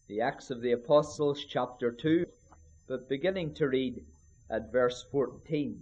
The Acts of the Apostles, chapter 2, but beginning to read at verse 14.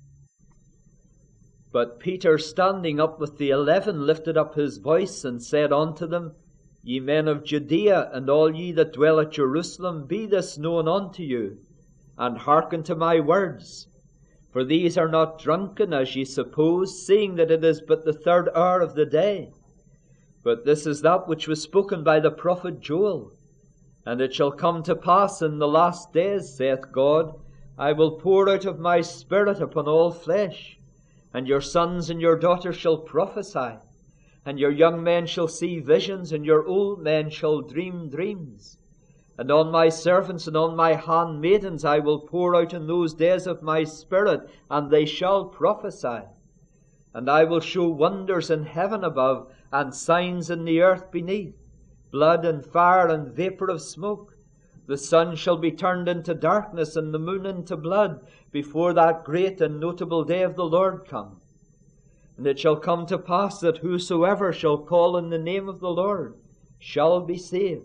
But Peter, standing up with the 11, lifted up his voice and said unto them, Ye men of Judea, and all ye that dwell at Jerusalem, be this known unto you, and hearken to my words. For these are not drunken, as ye suppose, seeing that it is but the 3rd hour of the day. But this is that which was spoken by the prophet Joel. And it shall come to pass in the last days, saith God, I will pour out of my Spirit upon all flesh, and your sons and your daughters shall prophesy, and your young men shall see visions, and your old men shall dream dreams. And on my servants and on my handmaidens I will pour out in those days of my Spirit, and they shall prophesy. And I will show wonders in heaven above, and signs in the earth beneath, blood and fire and vapor of smoke. The sun shall be turned into darkness, and the moon into blood, before that great and notable day of the Lord come. And it shall come to pass that whosoever shall call on the name of the Lord shall be saved.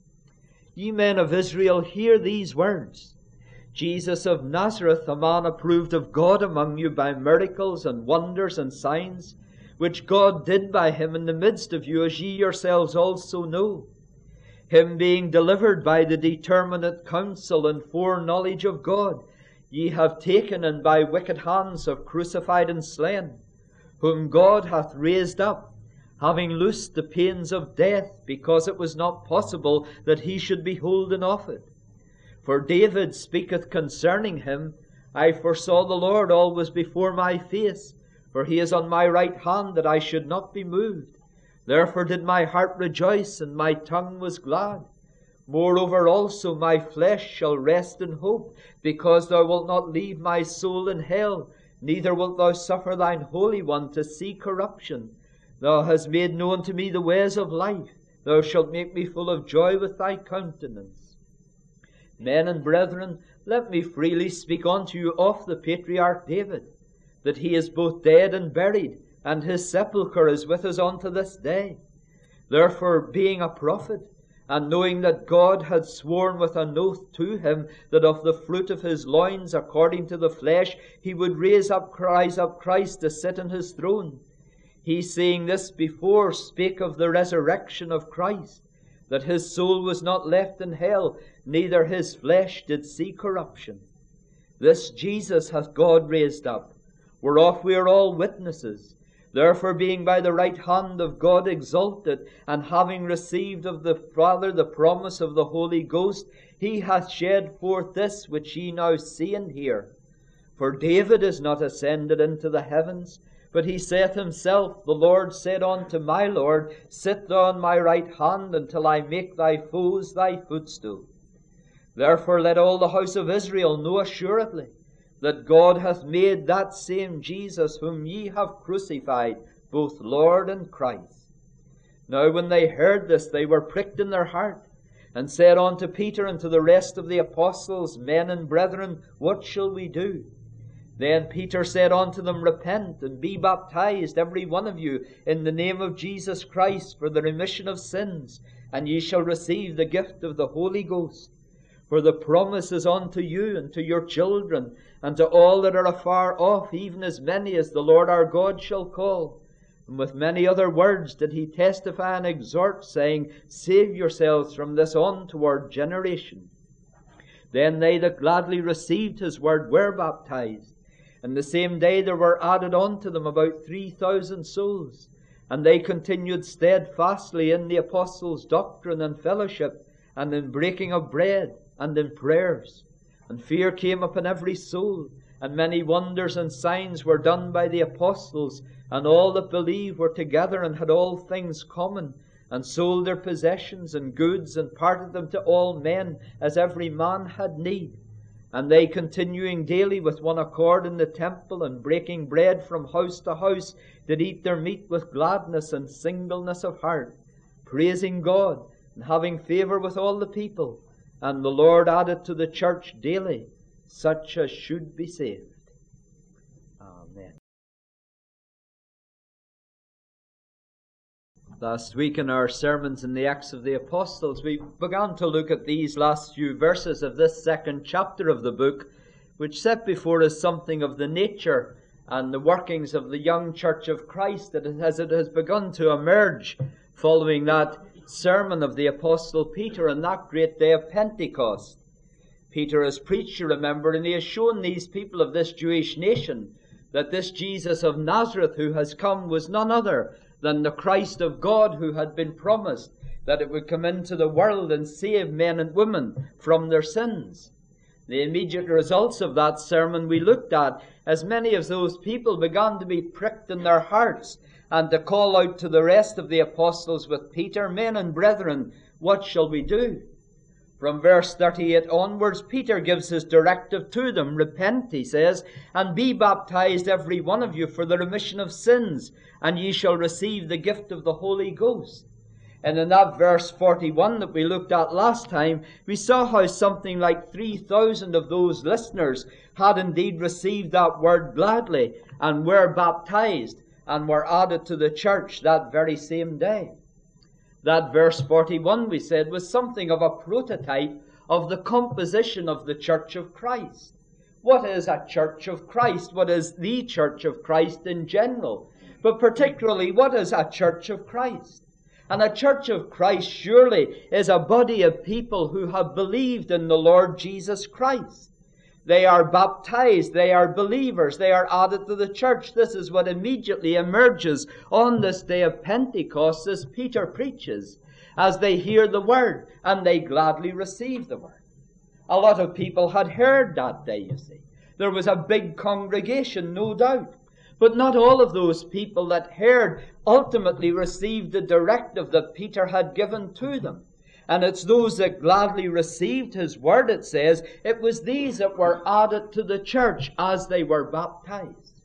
Ye men of Israel, hear these words. Jesus of Nazareth, a man approved of God among you by miracles and wonders and signs, which God did by him in the midst of you, as ye yourselves also know. Him being delivered by the determinate counsel and foreknowledge of God, ye have taken, and by wicked hands have crucified and slain, whom God hath raised up, having loosed the pains of death, because it was not possible that he should be holden of it. For David speaketh concerning him, I foresaw the Lord always before my face, for he is on my right hand, that I should not be moved. Therefore did my heart rejoice, and my tongue was glad. Moreover also my flesh shall rest in hope, because thou wilt not leave my soul in hell, neither wilt thou suffer thine Holy One to see corruption. Thou hast made known to me the ways of life. Thou shalt make me full of joy with thy countenance. Men and brethren, let me freely speak unto you of the patriarch David, that he is both dead and buried, and his sepulchre is with us unto this day. Therefore, being a prophet, and knowing that God had sworn with an oath to him, that of the fruit of his loins, according to the flesh, he would raise up Christ to sit on his throne, he, saying this before, spake of the resurrection of Christ, that his soul was not left in hell, neither his flesh did see corruption. This Jesus hath God raised up, whereof we are all witnesses. Therefore, being by the right hand of God exalted, and having received of the Father the promise of the Holy Ghost, he hath shed forth this which ye now see and hear. For David is not ascended into the heavens, but he saith himself, The Lord said unto my Lord, Sit thou on my right hand, until I make thy foes thy footstool. Therefore let all the house of Israel know assuredly, that God hath made that same Jesus whom ye have crucified, both Lord and Christ. Now when they heard this, they were pricked in their heart, and said unto Peter and to the rest of the apostles, Men and brethren, what shall we do? Then Peter said unto them, Repent, and be baptized, every one of you, in the name of Jesus Christ, for the remission of sins, and ye shall receive the gift of the Holy Ghost. For the promise is unto you, and to your children, and to all that are afar off, even as many as the Lord our God shall call. And with many other words did he testify and exhort, saying, Save yourselves from this untoward generation. Then they that gladly received his word were baptized. And the same day there were added unto them about 3,000 souls. And they continued steadfastly in the apostles' doctrine and fellowship, and in breaking of bread, and in prayers. And fear came upon every soul, and many wonders and signs were done by the apostles. And all that believed were together, and had all things common, and sold their possessions and goods, and parted them to all men, as every man had need. And they, continuing daily with one accord in the temple, and breaking bread from house to house, did eat their meat with gladness and singleness of heart, praising God, and having favour with all the people. And the Lord added to the church daily such as should be saved. Amen. Last week in our sermons in the Acts of the Apostles, we began to look at these last few verses of this second chapter of the book, which set before us something of the nature and the workings of the young church of Christ as it has begun to emerge following that sermon of the Apostle Peter on that great day of Pentecost. Peter has preached, you remember, and he has shown these people of this Jewish nation that this Jesus of Nazareth who has come was none other than the Christ of God who had been promised that it would come into the world and save men and women from their sins. The immediate results of that sermon we looked at as many of those people began to be pricked in their hearts and to call out to the rest of the apostles with Peter, "Men and brethren, what shall we do?" From verse 38 onwards, Peter gives his directive to them. "Repent," he says, "and be baptized every one of you for the remission of sins, and ye shall receive the gift of the Holy Ghost." And in that verse 41 that we looked at last time, we saw how something like 3,000 of those listeners had indeed received that word gladly and were baptized and were added to the church that very same day. That verse 41, we said, was something of a prototype of the composition of the Church of Christ. What is a Church of Christ? What is the Church of Christ in general? But particularly, what is a Church of Christ? And a Church of Christ surely is a body of people who have believed in the Lord Jesus Christ. They are baptized, they are believers, they are added to the church. This is what immediately emerges on this day of Pentecost as Peter preaches, as they hear the word and they gladly receive the word. A lot of people had heard that day, you see. There was a big congregation, no doubt. But not all of those people that heard ultimately received the directive that Peter had given to them. And it's those that gladly received his word, it says, it was these that were added to the church as they were baptized.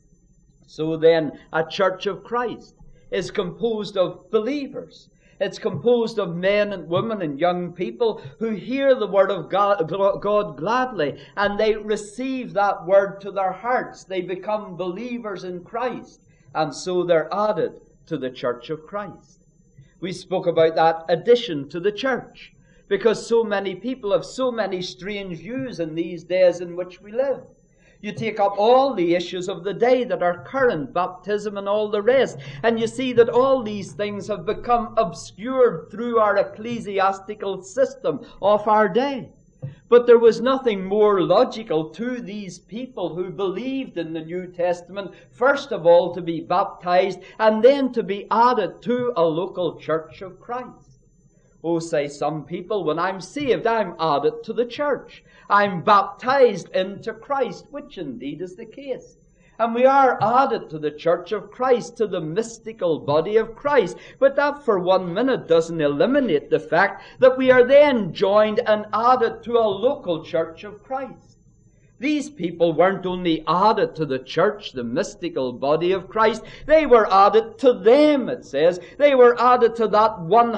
So then, a Church of Christ is composed of believers. It's composed of men and women and young people who hear the word of God gladly, and they receive that word to their hearts. They become believers in Christ, and so they're added to the Church of Christ. We spoke about that addition to the church, because so many people have so many strange views in these days in which we live. You take up all the issues of the day that are current, baptism and all the rest, and you see that all these things have become obscured through our ecclesiastical system of our day. But there was nothing more logical to these people who believed in the New Testament, first of all to be baptized and then to be added to a local Church of Christ. Oh, say some people, when I'm saved, I'm added to the church. I'm baptized into Christ, which indeed is the case. And we are added to the Church of Christ, to the mystical body of Christ. But that for 1 minute doesn't eliminate the fact that we are then joined and added to a local Church of Christ. These people weren't only added to the church, the mystical body of Christ, they were added to them, it says. They were added to that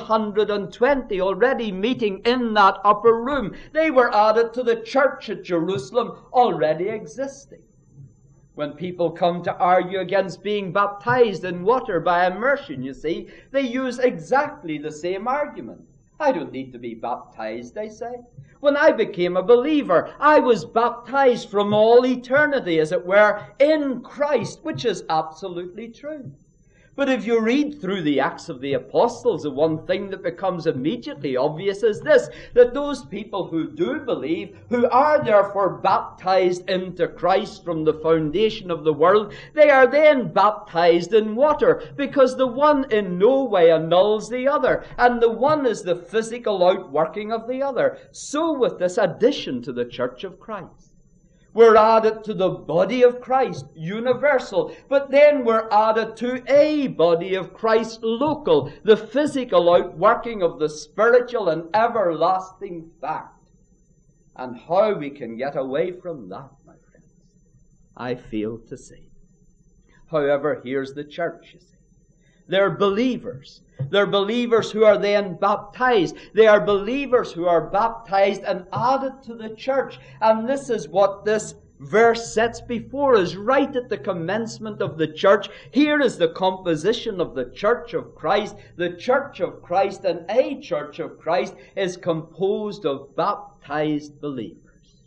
120 already meeting in that upper room. They were added to the church at Jerusalem already existing. When people come to argue against being baptized in water by immersion, you see, they use exactly the same argument. I don't need to be baptized, they say. When I became a believer, I was baptized from all eternity, as it were, in Christ, which is absolutely true. But if you read through the Acts of the Apostles, the one thing that becomes immediately obvious is this, that those people who do believe, who are therefore baptized into Christ from the foundation of the world, they are then baptized in water, because the one in no way annuls the other, and the one is the physical outworking of the other. So with this addition to the Church of Christ. We're added to the body of Christ, universal, but then we're added to a body of Christ, local, the physical outworking of the spiritual and everlasting fact. And how we can get away from that, my friends, I fail to see. However, here's the church, you see. They're believers. They're believers who are then baptized. They are believers who are baptized and added to the church. And this is what this verse sets before us right at the commencement of the church. Here is the composition of the church of Christ. The church of Christ, and a church of Christ, is composed of baptized believers.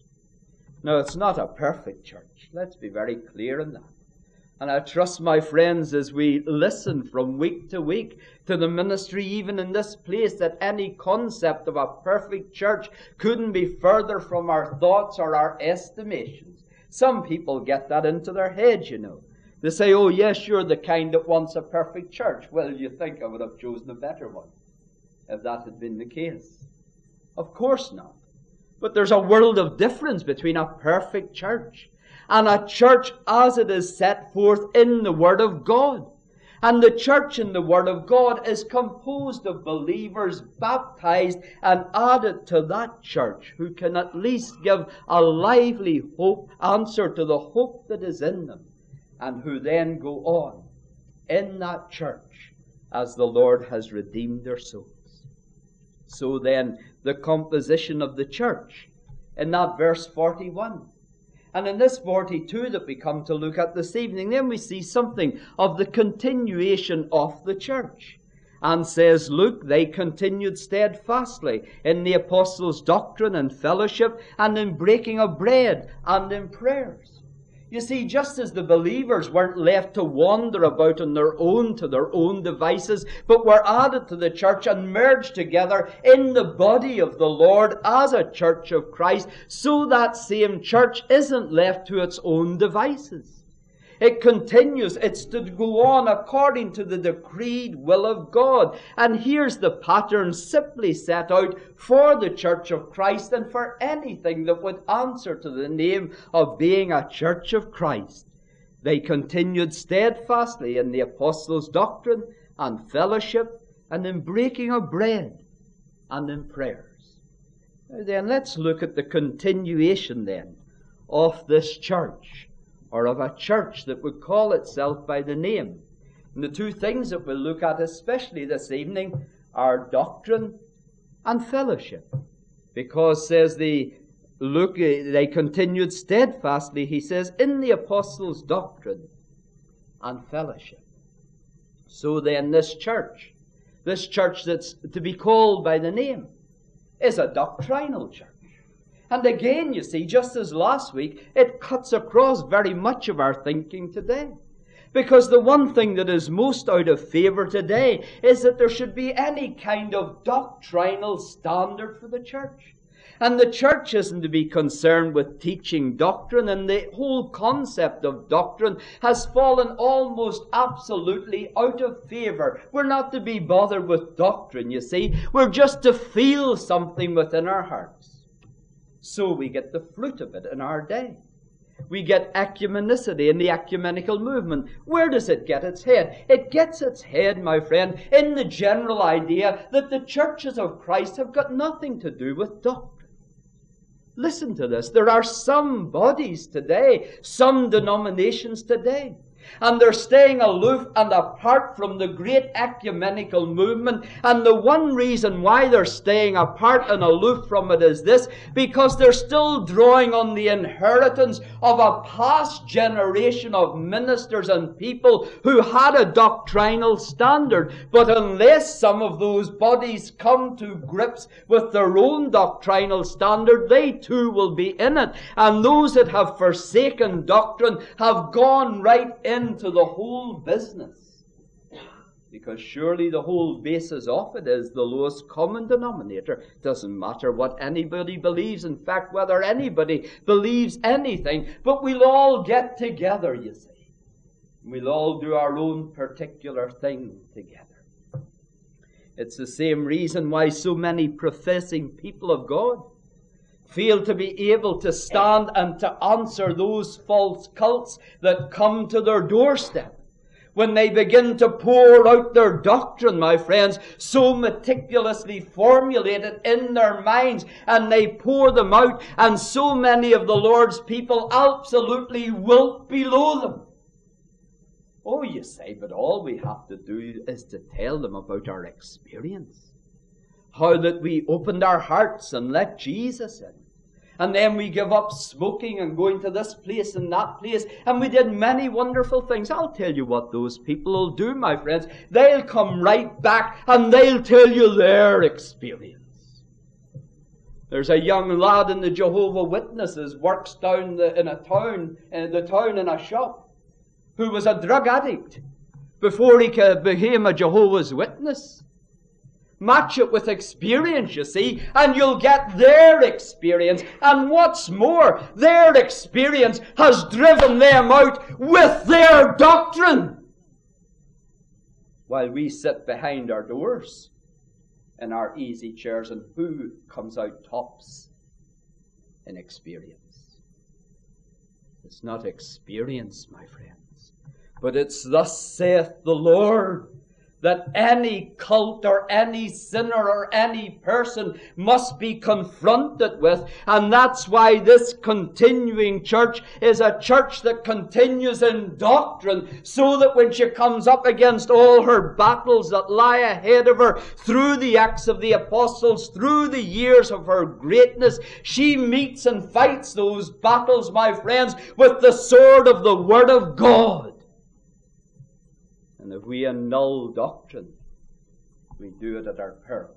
Now, it's not a perfect church. Let's be very clear in that. And I trust, my friends, as we listen from week to week to the ministry, even in this place, that any concept of a perfect church couldn't be further from our thoughts or our estimations. Some people get that into their heads, you know. They say, oh yes, you're the kind that wants a perfect church. Well, you think I would have chosen a better one if that had been the case. Of course not. But there's a world of difference between a perfect church and a church as it is set forth in the Word of God. And the church in the Word of God is composed of believers baptized and added to that church, who can at least give a lively hope, answer to the hope that is in them, and who then go on in that church as the Lord has redeemed their souls. So then, the composition of the church in that verse 41. And in this 42 that we come to look at this evening, then we see something of the continuation of the church. And says Luke, they continued steadfastly in the apostles' doctrine and fellowship, and in breaking of bread, and in prayers. You see, just as the believers weren't left to wander about on their own to their own devices, but were added to the church and merged together in the body of the Lord as a church of Christ, so that same church isn't left to its own devices. It continues. It's to go on according to the decreed will of God. And here's the pattern simply set out for the church of Christ and for anything that would answer to the name of being a church of Christ. They continued steadfastly in the apostles' doctrine and fellowship, and in breaking of bread, and in prayers. Now then, let's look at the continuation then of this church, or of a church that would call itself by the name. And the two things that we'll look at especially this evening are doctrine and fellowship. Because, says Luke, they continued steadfastly, he says, in the apostles' doctrine and fellowship. So then this church that's to be called by the name, is a doctrinal church. And again, you see, just as last week, it cuts across very much of our thinking today. Because the one thing that is most out of favor today is that there should be any kind of doctrinal standard for the church. And the church isn't to be concerned with teaching doctrine, and the whole concept of doctrine has fallen almost absolutely out of favor. We're not to be bothered with doctrine, you see. We're just to feel something within our hearts. So we get the fruit of it in our day. We get ecumenicity in the ecumenical movement. Where does it get its head? It gets its head, my friend, in the general idea that the churches of Christ have got nothing to do with doctrine. Listen to this. There are some bodies today, some denominations today, and they're staying aloof and apart from the great ecumenical movement. And the one reason why they're staying apart and aloof from it is this: because they're still drawing on the inheritance of a past generation of ministers and people who had a doctrinal standard. But unless some of those bodies come to grips with their own doctrinal standard, they too will be in it. And those that have forsaken doctrine have gone right into the whole business. Because surely the whole basis of it is the lowest common denominator. It doesn't matter what anybody believes. In fact, whether anybody believes anything, but we'll all get together, you see. We'll all do our own particular thing together. It's the same reason why so many professing people of God fail to be able to stand and to answer those false cults that come to their doorstep. When they begin to pour out their doctrine, my friends, so meticulously formulated in their minds, and they pour them out, and so many of the Lord's people absolutely wilt below them. Oh, you say, but all we have to do is to tell them about our experience. How that we opened our hearts and let Jesus in. And then we give up smoking and going to this place and that place. And we did many wonderful things. I'll tell you what those people will do, my friends. They'll come right back and they'll tell you their experience. There's a young lad in the Jehovah Witnesses, works down in a town in a shop, who was a drug addict before he became a Jehovah's Witness. Match it with experience, you see, and you'll get their experience. And what's more, their experience has driven them out with their doctrine, while we sit behind our doors in our easy chairs. And who comes out tops in experience? It's not experience, my friends, but it's thus saith the Lord, that any cult or any sinner or any person must be confronted with. And that's why this continuing church is a church that continues in doctrine, so that when she comes up against all her battles that lie ahead of her through the Acts of the Apostles, through the years of her greatness, she meets and fights those battles, my friends, with the sword of the Word of God. And if we annul doctrine, we do it at our peril.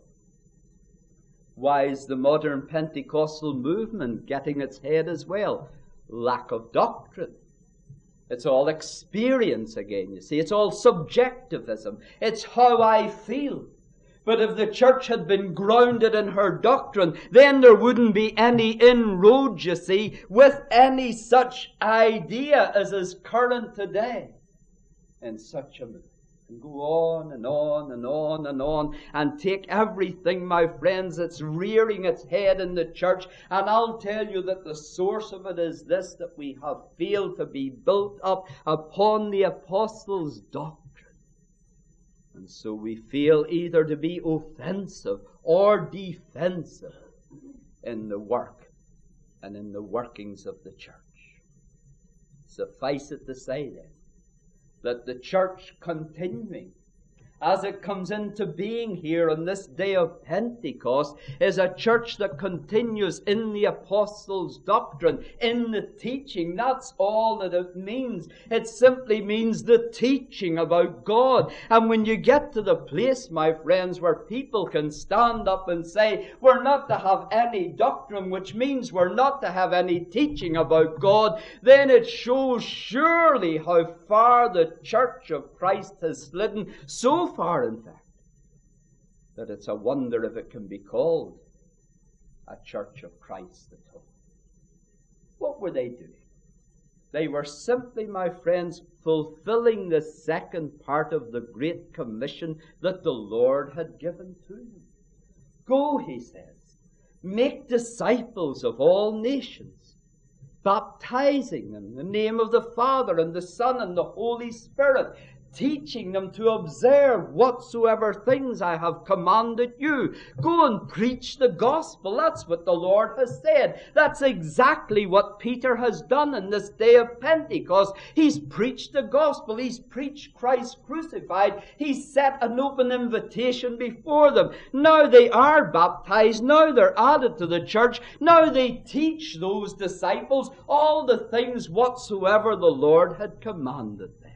Why is the modern Pentecostal movement getting its head as well? Lack of doctrine. It's all experience again, you see. It's all subjectivism. It's how I feel. But if the church had been grounded in her doctrine, then there wouldn't be any inroad, you see, with any such idea as is current today. In such a move, and go on and on and on and on, and take everything, my friends, that's rearing its head in the church. And I'll tell you that the source of it is this, that we have failed to be built up upon the apostles' doctrine. And so we fail either to be offensive or defensive in the work and in the workings of the church. Suffice it to say then, that the church continuing as it comes into being here on this day of Pentecost is a church that continues in the apostles' doctrine, in the teaching. That's all that it means. It simply means the teaching about God. And when you get to the place, my friends, where people can stand up and say, we're not to have any doctrine, which means we're not to have any teaching about God, then it shows surely how far the Church of Christ has slidden. So far, in fact, that it's a wonder if it can be called a Church of Christ at all. What were they doing? They were simply, my friends, fulfilling the second part of the Great Commission that the Lord had given to them. Go, he says, make disciples of all nations, baptizing them in the name of the Father and the Son and the Holy Spirit, teaching them to observe whatsoever things I have commanded you. Go and preach the gospel. That's what the Lord has said. That's exactly what Peter has done in this day of Pentecost. He's preached the gospel. He's preached Christ crucified. He's set an open invitation before them. Now they are baptized. Now they're added to the church. Now they teach those disciples all the things whatsoever the Lord had commanded them.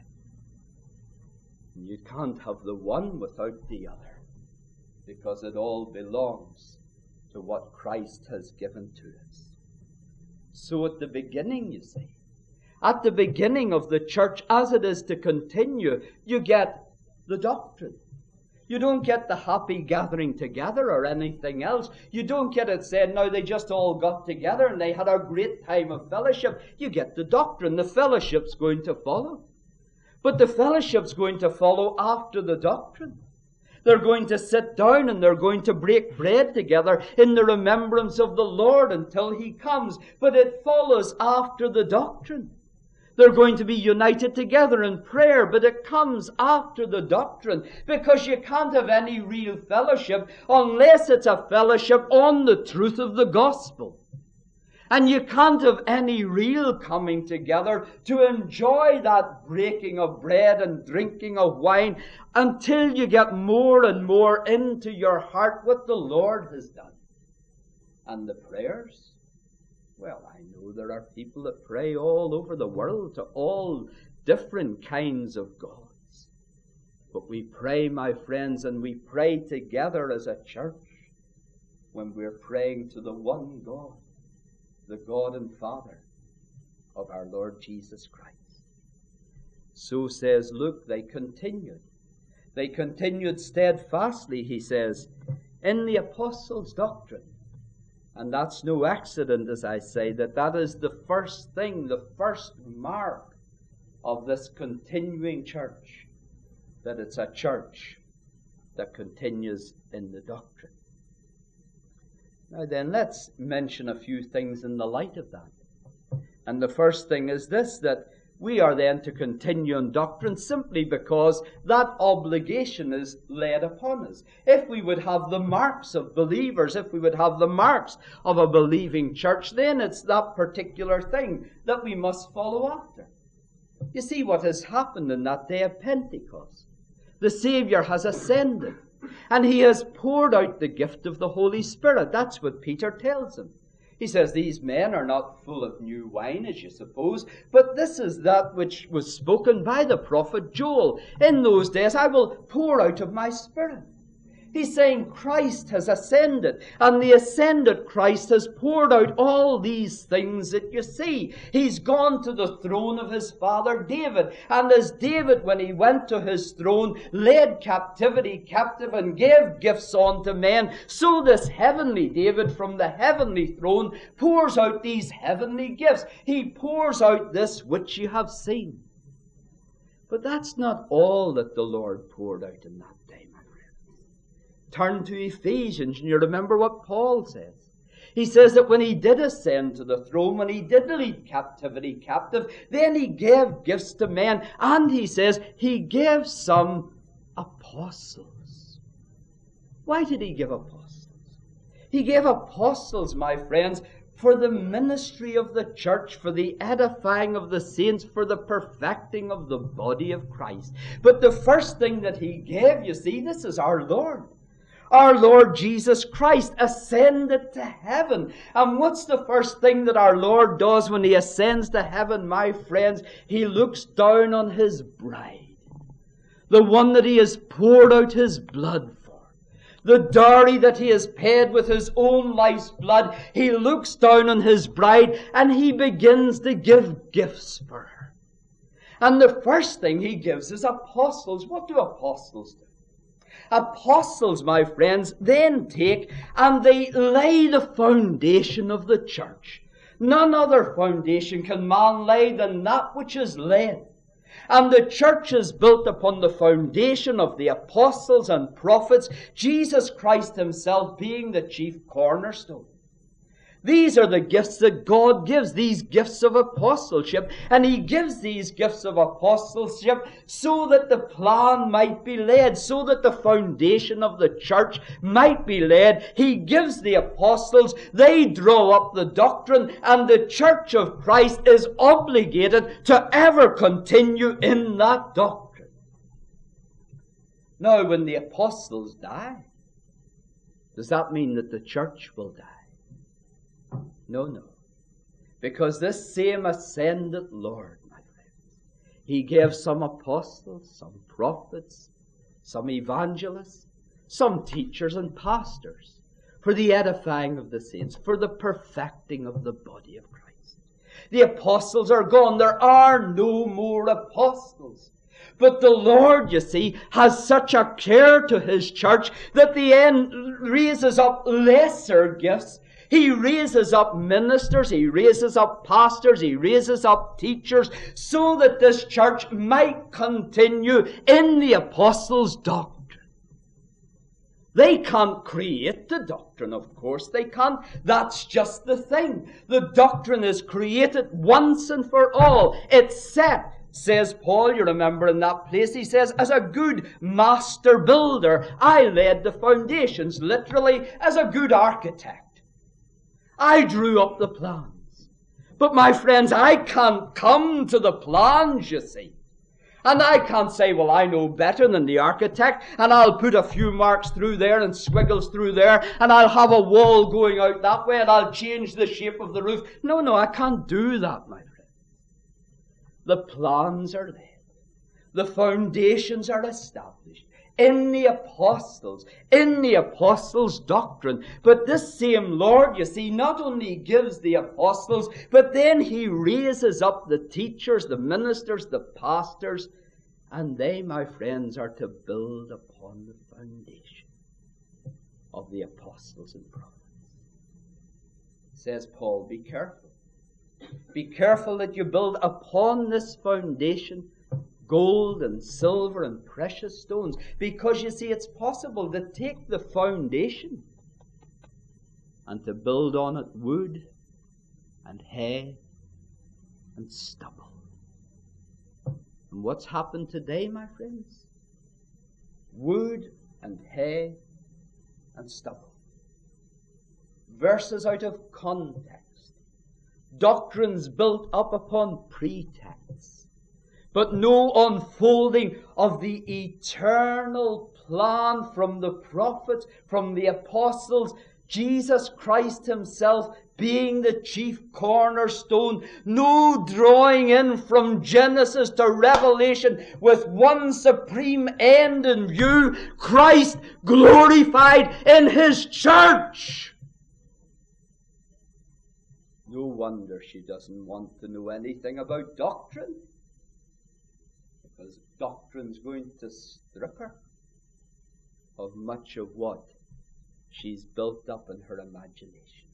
You can't have the one without the other, because it all belongs to what Christ has given to us. So at the beginning, you see, at the beginning of the church, as it is to continue, you get the doctrine. You don't get the happy gathering together or anything else. You don't get it said, now they just all got together and they had a great time of fellowship. You get the doctrine. The fellowship's going to follow. But the fellowship's going to follow after the doctrine. They're going to sit down and they're going to break bread together in the remembrance of the Lord until He comes. But it follows after the doctrine. They're going to be united together in prayer, but it comes after the doctrine, because you can't have any real fellowship unless it's a fellowship on the truth of the gospel. And you can't have any real coming together to enjoy that breaking of bread and drinking of wine until you get more and more into your heart what the Lord has done. And the prayers, Well, I know there are people that pray all over the world to all different kinds of gods. But we pray, my friends, and we pray together as a church when we're praying to the one God, the God and Father of our Lord Jesus Christ. So says Luke, they continued. They continued steadfastly, he says, in the apostles' doctrine. And that's no accident, as I say, that is the first thing, the first mark of this continuing church, that it's a church that continues in the doctrine. Now then, let's mention a few things in the light of that. And the first thing is this, that we are then to continue in doctrine simply because that obligation is laid upon us. If we would have the marks of believers, if we would have the marks of a believing church, then it's that particular thing that we must follow after. You see what has happened in that day of Pentecost. The Savior has ascended, and he has poured out the gift of the Holy Spirit. That's what Peter tells him. He says, these men are not full of new wine, as you suppose, but this is that which was spoken by the prophet Joel. In those days I will pour out of my Spirit. He's saying Christ has ascended, and the ascended Christ has poured out all these things that you see. He's gone to the throne of his father David, and as David, when he went to his throne, led captivity captive and gave gifts unto men, so this heavenly David from the heavenly throne pours out these heavenly gifts. He pours out this which you have seen. But that's not all that the Lord poured out in that day, my friend. Turn to Ephesians, and you remember what Paul says. He says that when he did ascend to the throne, when he did lead captivity captive, then he gave gifts to men, and he says he gave some apostles. Why did he give apostles? He gave apostles, my friends, for the ministry of the church, for the edifying of the saints, for the perfecting of the body of Christ. But the first thing that he gave, you see, this is our Lord. Our Lord Jesus Christ ascended to heaven. And what's the first thing that our Lord does when he ascends to heaven, my friends? He looks down on his bride, the one that he has poured out his blood for, the dowry that he has paid with his own life's blood. He looks down on his bride and he begins to give gifts for her. And the first thing he gives is apostles. What do apostles do? Apostles, my friends, then take and they lay the foundation of the church. None other foundation can man lay than that which is laid. And the church is built upon the foundation of the apostles and prophets, Jesus Christ himself being the chief cornerstone. These are the gifts that God gives, these gifts of apostleship. And he gives these gifts of apostleship so that the plan might be laid, so that the foundation of the church might be laid. He gives the apostles, they draw up the doctrine, and the church of Christ is obligated to ever continue in that doctrine. Now, when the apostles die, does that mean that the church will die? No. Because this same ascended Lord, my friends, he gave some apostles, some prophets, some evangelists, some teachers and pastors for the edifying of the saints, for the perfecting of the body of Christ. The apostles are gone. There are no more apostles. But the Lord, you see, has such a care to his church that the end raises up lesser gifts. He raises up ministers, he raises up pastors, he raises up teachers, so that this church might continue in the apostles' doctrine. They can't create the doctrine, of course they can't. That's just the thing. The doctrine is created once and for all. It's set. Says Paul, you remember in that place, he says, as a good master builder, I laid the foundations, literally as a good architect. I drew up the plans. But my friends, I can't come to the plans, you see. And I can't say, well, I know better than the architect, and I'll put a few marks through there and squiggles through there, and I'll have a wall going out that way, and I'll change the shape of the roof. No, I can't do that, my friend. The plans are laid. The foundations are established in the apostles' doctrine. But this same Lord, you see, not only gives the apostles, but then he raises up the teachers, the ministers, the pastors, and they, my friends, are to build upon the foundation of the apostles and prophets. Says Paul, be careful. Be careful that you build upon this foundation gold and silver and precious stones. Because you see, it's possible to take the foundation and to build on it wood and hay and stubble. And what's happened today, my friends? Wood and hay and stubble. Verses out of context. Doctrines built up upon pretexts. But no unfolding of the eternal plan from the prophets, from the apostles, Jesus Christ himself being the chief cornerstone. No drawing in from Genesis to Revelation with one supreme end in view, Christ glorified in his church. No wonder she doesn't want to know anything about doctrine. Because doctrine's going to strip her of much of what she's built up in her imagination.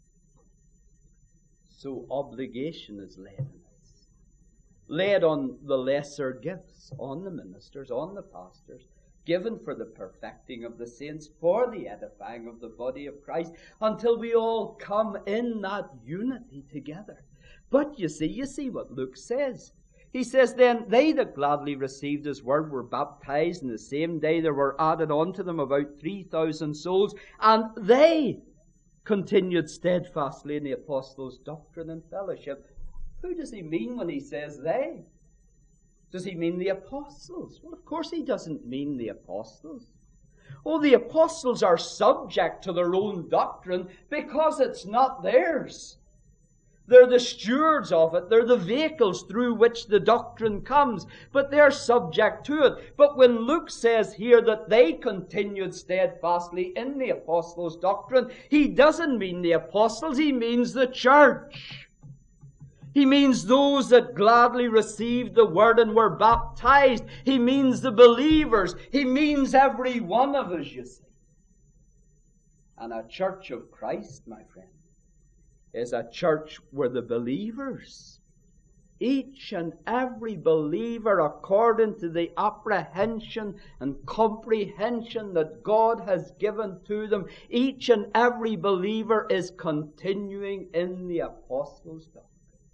So obligation is laid on us. Laid on the lesser gifts, on the ministers, on the pastors, given for the perfecting of the saints, for the edifying of the body of Christ, until we all come in that unity together. But you see what Luke says. He says, then they that gladly received his word were baptized, and the same day there were added unto them about 3,000 souls, and they continued steadfastly in the apostles' doctrine and fellowship. Who does he mean when he says they? Does he mean the apostles? Well, of course he doesn't mean the apostles. Oh, the apostles are subject to their own doctrine because it's not theirs. They're the stewards of it. They're the vehicles through which the doctrine comes. But they're subject to it. But when Luke says here that they continued steadfastly in the apostles' doctrine, he doesn't mean the apostles. He means the church. He means those that gladly received the word and were baptized. He means the believers. He means every one of us, you see. And a church of Christ, my friend, is a church where the believers, each and every believer, according to the apprehension and comprehension that God has given to them, each and every believer is continuing in the apostles' doctrine.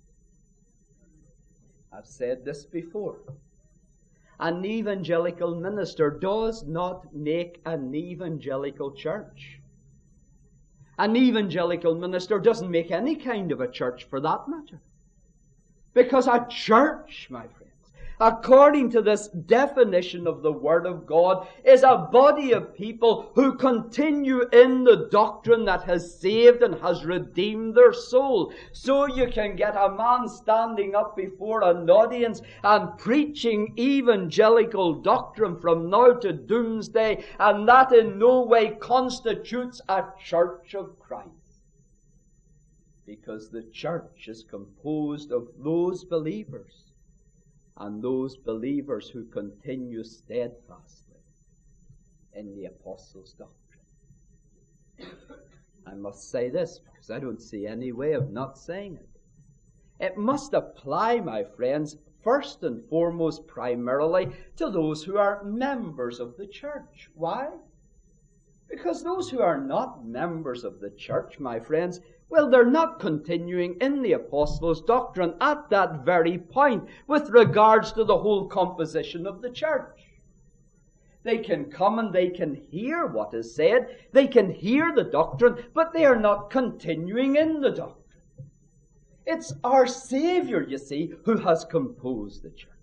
I've said this before. An evangelical minister does not make an evangelical church. An evangelical minister doesn't make any kind of a church for that matter. Because a church, my friends, according to this definition of the Word of God, is a body of people who continue in the doctrine that has saved and has redeemed their soul. So you can get a man standing up before an audience and preaching evangelical doctrine from now to doomsday, and that in no way constitutes a church of Christ. Because the church is composed of those believers, and those believers who continue steadfastly in the apostles' doctrine. I must say this, because I don't see any way of not saying it. It must apply, my friends, first and foremost, primarily, to those who are members of the church. Why? Because those who are not members of the church, my friends, well, they're not continuing in the apostles' doctrine at that very point with regards to the whole composition of the church. They can come and they can hear what is said. They can hear the doctrine, but they are not continuing in the doctrine. It's our Savior, you see, who has composed the church.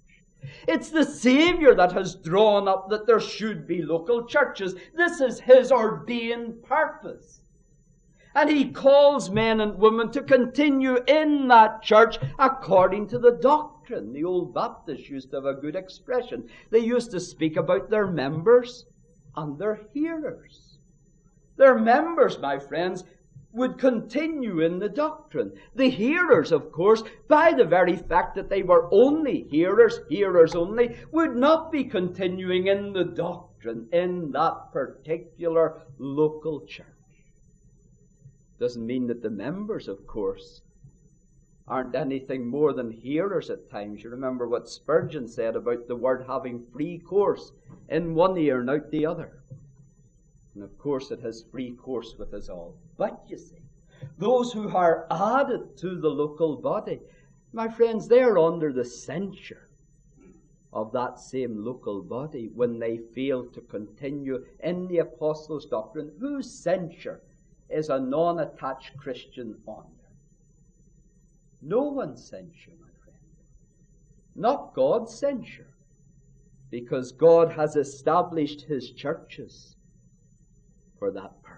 It's the Savior that has drawn up that there should be local churches. This is his ordained purpose. And he calls men and women to continue in that church according to the doctrine. The old Baptists used to have a good expression. They used to speak about their members and their hearers. Their members, my friends, would continue in the doctrine. The hearers, of course, by the very fact that they were only hearers only, would not be continuing in the doctrine in that particular local church. Doesn't mean that the members, of course, aren't anything more than hearers at times. You remember what Spurgeon said about the word having free course in one ear and out the other. And of course it has free course with us all. But you see, those who are added to the local body, my friends, they are under the censure of that same local body when they fail to continue in the apostles' doctrine. Whose censure is a non-attached Christian under? No one's censure, my friend. Not God's censure, because God has established his churches for that purpose.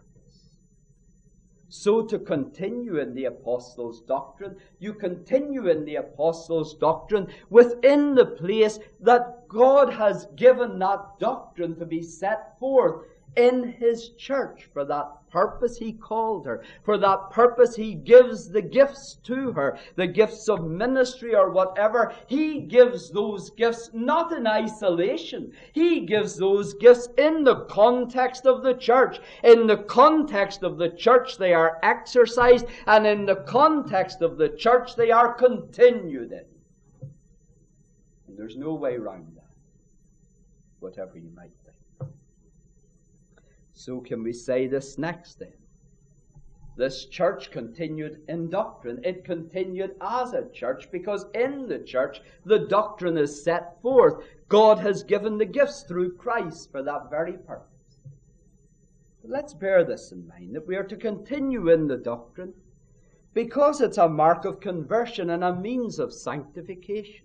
So to continue in the apostles' doctrine, you continue in the apostles' doctrine within the place that God has given that doctrine to be set forth in his church. For that purpose he called her. For that purpose he gives the gifts to her. The gifts of ministry or whatever. He gives those gifts not in isolation. He gives those gifts in the context of the church. In the context of the church they are exercised, and in the context of the church they are continued in. And there's no way around that, whatever you might think. So can we say this next then? This church continued in doctrine. It continued as a church because in the church the doctrine is set forth. God has given the gifts through Christ for that very purpose. But let's bear this in mind, that we are to continue in the doctrine because it's a mark of conversion and a means of sanctification.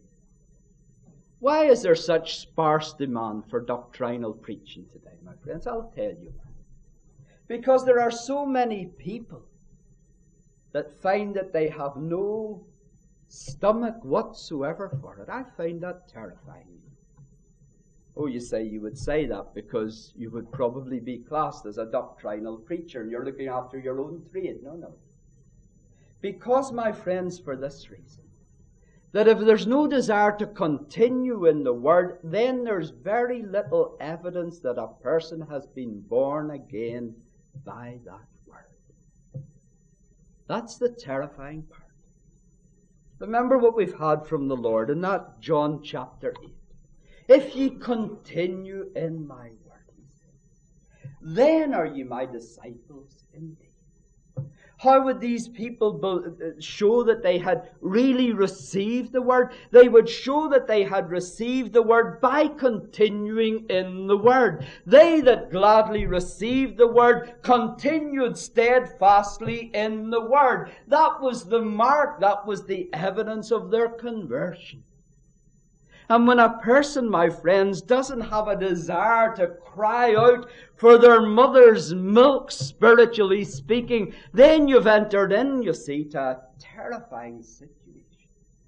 Why is there such sparse demand for doctrinal preaching today, my friends? I'll tell you why. Because there are so many people that find that they have no stomach whatsoever for it. I find that terrifying. Oh, you would say that because you would probably be classed as a doctrinal preacher and you're looking after your own trade. No. Because, my friends, for this reason, that if there's no desire to continue in the Word, then there's very little evidence that a person has been born again by that Word. That's the terrifying part. Remember what we've had from the Lord in that John chapter 8. If ye continue in my word, he said, then are ye my disciples indeed. How would these people show that they had really received the Word? They would show that they had received the Word by continuing in the Word. They that gladly received the Word continued steadfastly in the Word. That was the mark, that was the evidence of their conversion. And when a person, my friends, doesn't have a desire to cry out for their mother's milk, spiritually speaking, then you've entered in, you see, to a terrifying situation.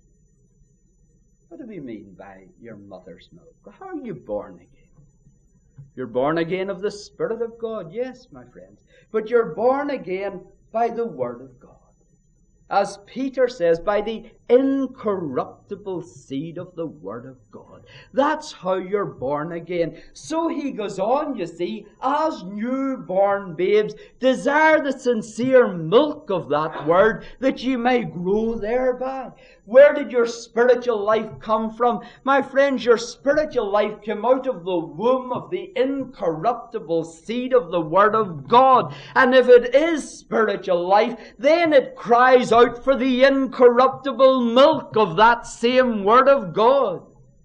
What do we mean by your mother's milk? How are you born again? You're born again of the Spirit of God, yes, my friends. But you're born again by the Word of God. As Peter says, by the incorruptible seed of the Word of God. That's how you're born again. So he goes on, you see, as newborn babes, desire the sincere milk of that Word, that you may grow thereby. Where did your spiritual life come from? My friends, your spiritual life came out of the womb of the incorruptible seed of the Word of God. And if it is spiritual life, then it cries out for the incorruptible milk of that same Word of God.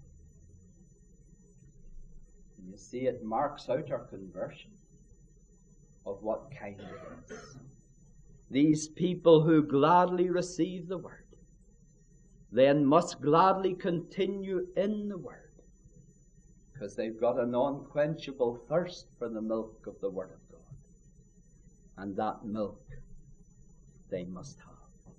You see, it marks out our conversion of what kind it is. These people who gladly receive the Word, then must gladly continue in the Word, because they've got an unquenchable thirst for the milk of the Word of God. And that milk they must have.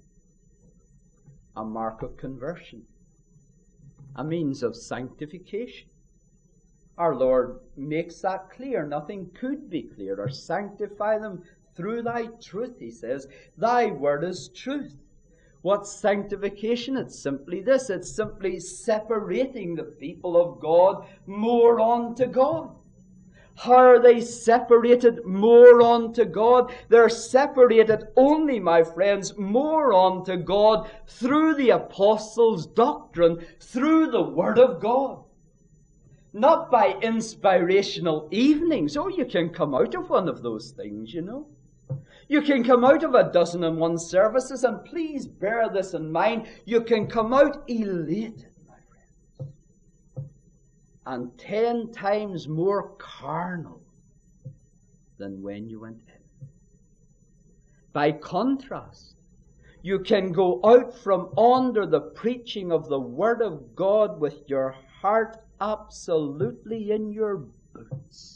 A mark of conversion, a means of sanctification. Our Lord makes that clear. Nothing could be clearer. Sanctify them through thy truth, he says. Thy word is truth. What's sanctification? It's simply this. It's simply separating the people of God more unto God. How are they separated more unto God? They're separated only, my friends, more unto God through the apostles' doctrine, through the Word of God. Not by inspirational evenings. Oh, you can come out of one of those things, you know. You can come out of 12 services, and please bear this in mind, you can come out elated, my friends, and 10 times more carnal than when you went in. By contrast, you can go out from under the preaching of the Word of God with your heart absolutely in your boots,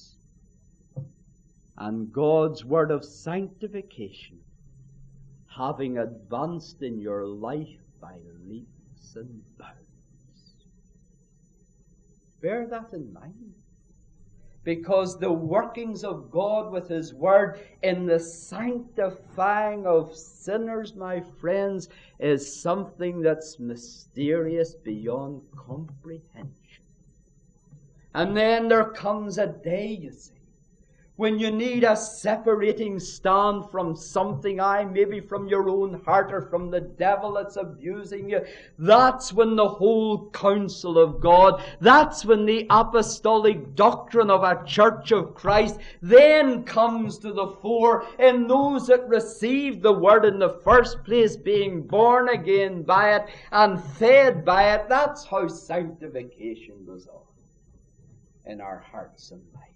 and God's word of sanctification having advanced in your life by leaps and bounds. Bear that in mind, because the workings of God with His word in the sanctifying of sinners, my friends, is something that's mysterious beyond comprehension. And then there comes a day, you see, when you need a separating stand from something, maybe from your own heart or from the devil that's abusing you. That's when the whole counsel of God, that's when the apostolic doctrine of a church of Christ then comes to the fore in those that received the word in the first place, being born again by it and fed by it. That's how sanctification goes on in our hearts and lives.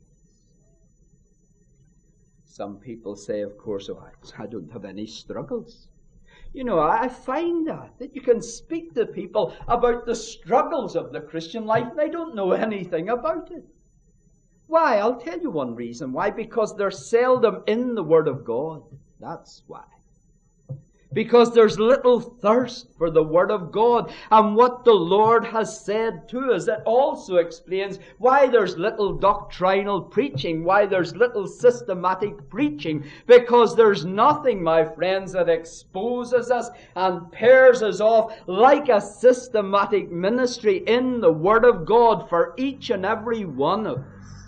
Some people say, of course, oh, I don't have any struggles. You know, I find that you can speak to people about the struggles of the Christian life and they don't know anything about it. Why? I'll tell you one reason why. Because they're seldom in the Word of God. That's why. Because there's little thirst for the Word of God. And what the Lord has said to us, that also explains why there's little doctrinal preaching, why there's little systematic preaching. Because there's nothing, my friends, that exposes us and pairs us off like a systematic ministry in the Word of God for each and every one of us.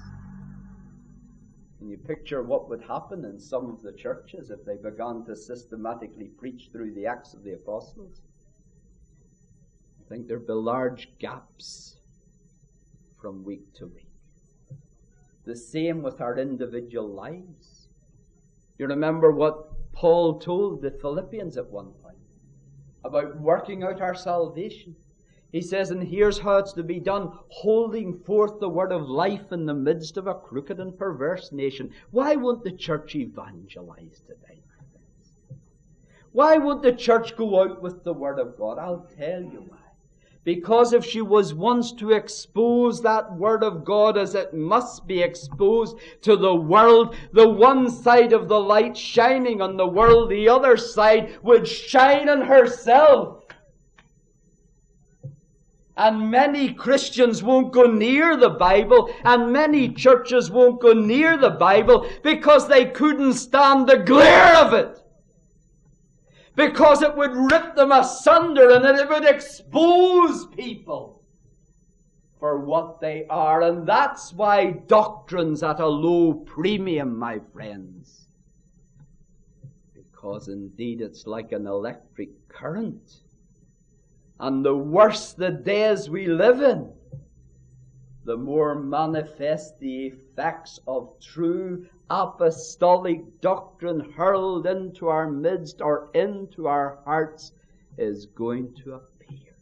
Can you picture what would happen in some of the churches if they began to systematically preach through the Acts of the Apostles? I think there'd be large gaps from week to week. The same with our individual lives. You remember what Paul told the Philippians at one point about working out our salvation. He says, and here's how it's to be done, holding forth the word of life in the midst of a crooked and perverse nation. Why won't the church evangelize today, my friends? Why won't the church go out with the word of God? I'll tell you why. Because if she was once to expose that word of God as it must be exposed to the world, the one side of the light shining on the world, the other side would shine on herself. And many Christians won't go near the Bible, and many churches won't go near the Bible because they couldn't stand the glare of it. Because it would rip them asunder and it would expose people for what they are. And that's why doctrine's at a low premium, my friends. Because indeed it's like an electric current. And the worse the days we live in, the more manifest the effects of true apostolic doctrine hurled into our midst or into our hearts is going to appear.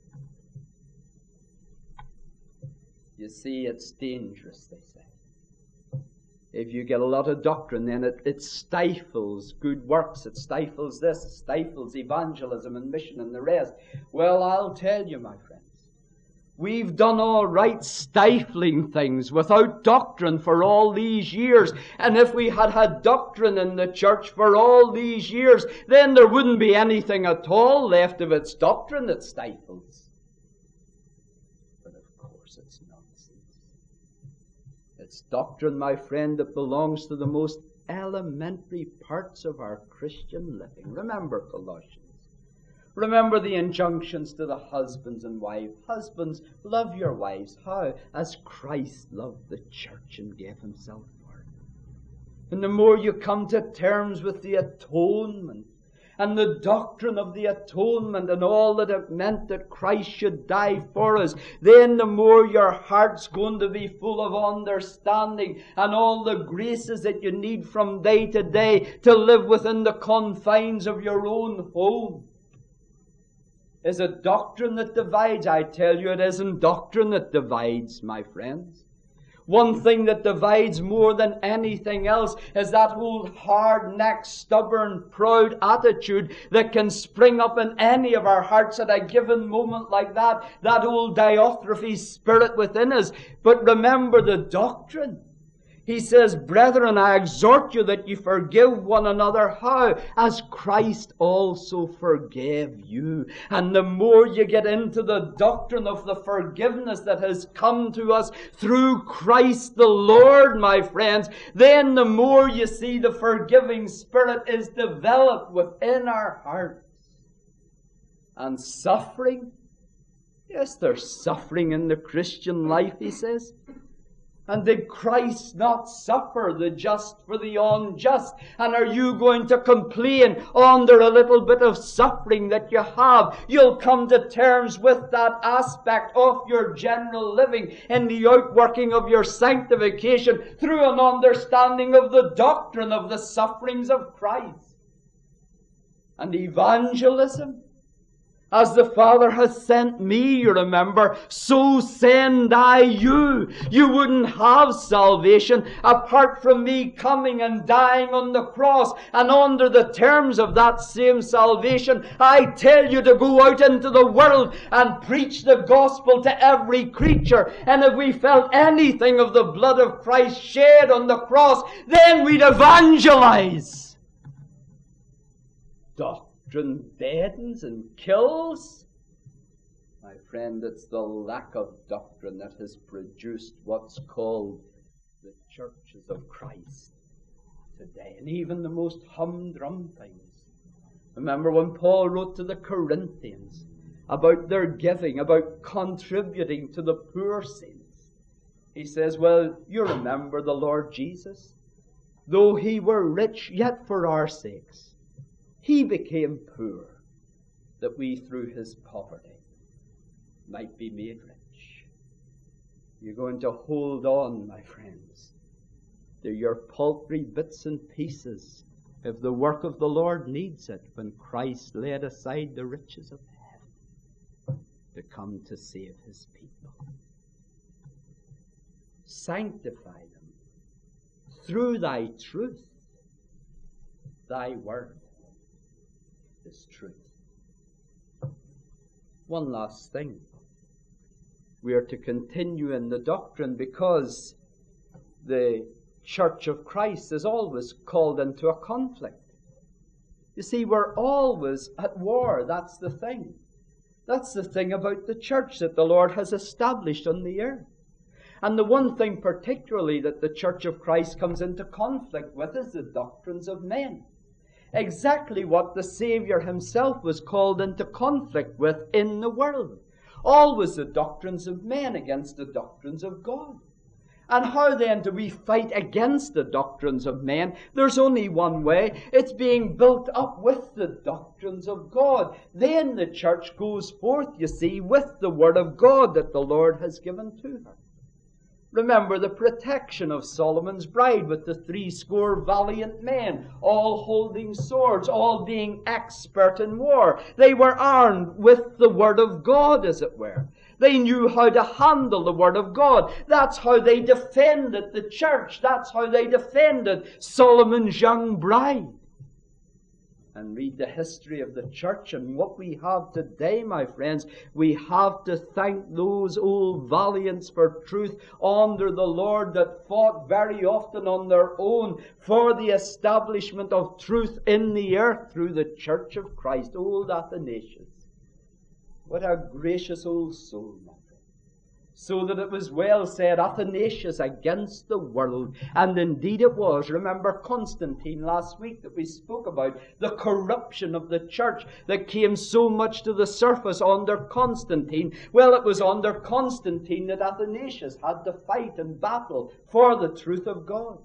You see, it's dangerous, they say. If you get a lot of doctrine, then it stifles good works. It stifles this, it stifles evangelism and mission and the rest. Well, I'll tell you, my friends, we've done all right stifling things without doctrine for all these years. And if we had had doctrine in the church for all these years, then there wouldn't be anything at all left of its doctrine that stifles. But of course it's nonsense. It's doctrine, my friend, that belongs to the most elementary parts of our Christian living. Remember Colossians. Remember the injunctions to the husbands and wives. Husbands, love your wives. How? As Christ loved the church and gave himself for it. And the more you come to terms with the atonement and the doctrine of the atonement and all that it meant that Christ should die for us, then the more your heart's going to be full of understanding and all the graces that you need from day to day to live within the confines of your own home. Is it doctrine that divides? I tell you, it isn't doctrine that divides, my friends. One thing that divides more than anything else is that old hard-necked, stubborn, proud attitude that can spring up in any of our hearts at a given moment like that old Diotrephes spirit within us. But remember the doctrine. He says, brethren, I exhort you that you forgive one another. How? As Christ also forgave you. And the more you get into the doctrine of the forgiveness that has come to us through Christ the Lord, my friends, then the more you see the forgiving spirit is developed within our hearts. And suffering, yes, there's suffering in the Christian life, he says. And did Christ not suffer the just for the unjust? And are you going to complain under a little bit of suffering that you have? You'll come to terms with that aspect of your general living in the outworking of your sanctification through an understanding of the doctrine of the sufferings of Christ. And evangelism. As the Father has sent me, you remember, so send I you. You wouldn't have salvation apart from me coming and dying on the cross. And under the terms of that same salvation, I tell you to go out into the world and preach the gospel to every creature. And if we felt anything of the blood of Christ shed on the cross, then we'd evangelize. Doctrine deadens and kills. My friend, it's the lack of doctrine that has produced what's called the churches of Christ today, and even the most humdrum things. Remember when Paul wrote to the Corinthians about their giving, about contributing to the poor saints. He says, well, you remember the Lord Jesus. Though he were rich, yet for our sakes he became poor, that we through his poverty might be made rich. You're going to hold on, my friends, to your paltry bits and pieces if the work of the Lord needs it, when Christ laid aside the riches of heaven to come to save his people. Sanctify them through thy truth. Thy word is truth. One last thing. We are to continue in the doctrine because the Church of Christ is always called into a conflict. You see, we're always at war. That's the thing. That's the thing about the church that the Lord has established on the earth. And the one thing particularly that the Church of Christ comes into conflict with is the doctrines of men. Exactly what the Savior himself was called into conflict with in the world. Always the doctrines of men against the doctrines of God. And how then do we fight against the doctrines of men? There's only one way. It's being built up with the doctrines of God. Then the church goes forth, you see, with the Word of God that the Lord has given to her. Remember the protection of Solomon's bride with the 70 valiant men, all holding swords, all being expert in war. They were armed with the Word of God, as it were. They knew how to handle the Word of God. That's how they defended the church. That's how they defended Solomon's young bride. And read the history of the church and what we have today, my friends. We have to thank those old valiants for truth under the Lord that fought very often on their own for the establishment of truth in the earth through the Church of Christ. Old Athanasius. What a gracious old soul, my friend. So that it was well said, Athanasius against the world. And indeed it was. Remember Constantine last week that we spoke about, the corruption of the church that came so much to the surface under Constantine. Well, it was under Constantine that Athanasius had to fight and battle for the truth of God.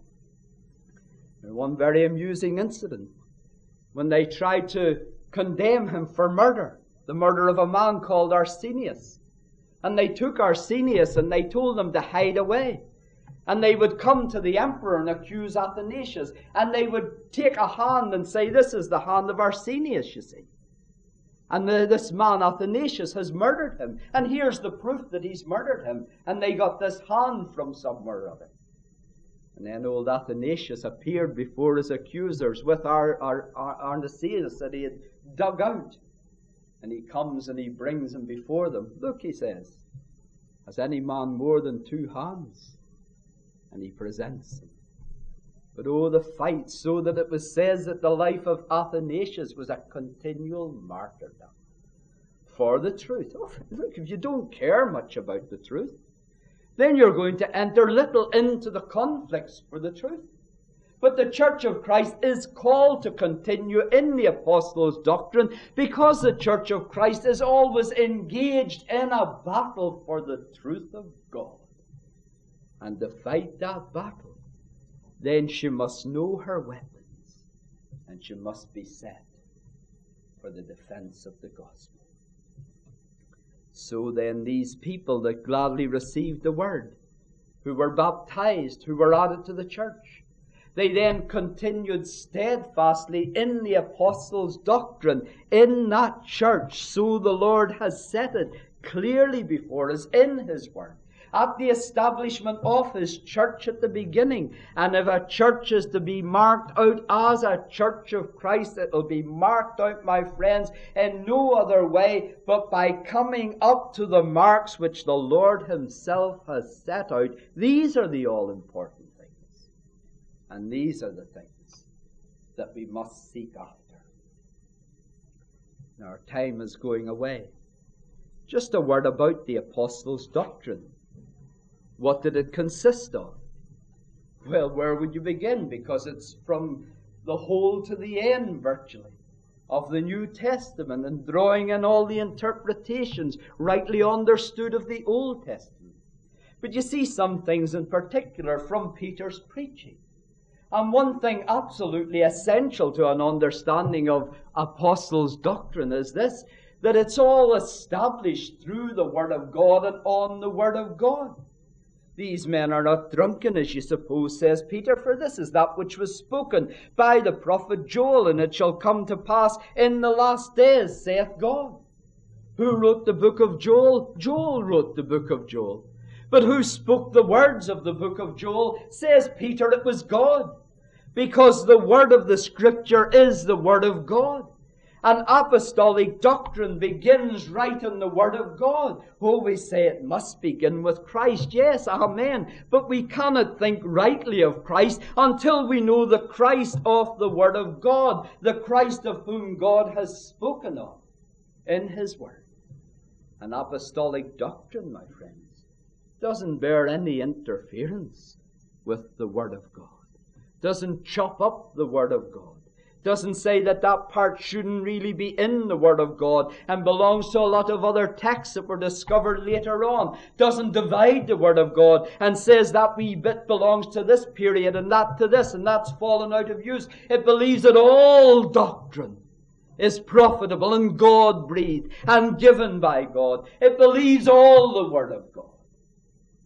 And one very amusing incident, when they tried to condemn him for murder, the murder of a man called Arsenius. And they took Arsenius and they told him to hide away. And they would come to the emperor and accuse Athanasius. And they would take a hand and say, this is the hand of Arsenius, you see. And this man Athanasius has murdered him. And here's the proof that he's murdered him. And they got this hand from somewhere or other. And then old Athanasius appeared before his accusers with Arnesius that he had dug out. And he comes and he brings him before them. Look, he says, has any man more than 2 hands? And he presents them. But oh, the fight, so that it was says that the life of Athanasius was a continual martyrdom for the truth. Oh, look, if you don't care much about the truth, then you're going to enter little into the conflicts for the truth. But the Church of Christ is called to continue in the apostles' doctrine because the Church of Christ is always engaged in a battle for the truth of God. And to fight that battle, then she must know her weapons and she must be set for the defense of the gospel. So then these people that gladly received the word, who were baptized, who were added to the church, they then continued steadfastly in the apostles' doctrine in that church. So the Lord has set it clearly before us in His Word. At the establishment of His church at the beginning. And if a church is to be marked out as a church of Christ, it will be marked out, my friends, in no other way but by coming up to the marks which the Lord Himself has set out. These are the all-important. And these are the things that we must seek after. Now, our time is going away. Just a word about the apostles' doctrine. What did it consist of? Well, where would you begin? Because it's from the whole to the end, virtually, of the New Testament and drawing in all the interpretations rightly understood of the Old Testament. But you see some things in particular from Peter's preaching. And one thing absolutely essential to an understanding of apostles' doctrine is this, that it's all established through the Word of God and on the Word of God. These men are not drunken, as you suppose, says Peter, for this is that which was spoken by the prophet Joel, and it shall come to pass in the last days, saith God. Who wrote the book of Joel? Joel wrote the book of Joel. But who spoke the words of the book of Joel? Says Peter, it was God. Because the word of the Scripture is the Word of God. And apostolic doctrine begins right in the Word of God. Oh, we say it must begin with Christ. Yes, amen. But we cannot think rightly of Christ until we know the Christ of the Word of God, the Christ of whom God has spoken of in His Word. An apostolic doctrine, my friends, doesn't bear any interference with the Word of God. Doesn't chop up the Word of God. Doesn't say that that part shouldn't really be in the Word of God and belongs to a lot of other texts that were discovered later on. Doesn't divide the Word of God and says that wee bit belongs to this period and that to this and that's fallen out of use. It believes that all doctrine is profitable and God-breathed and given by God. It believes all the Word of God.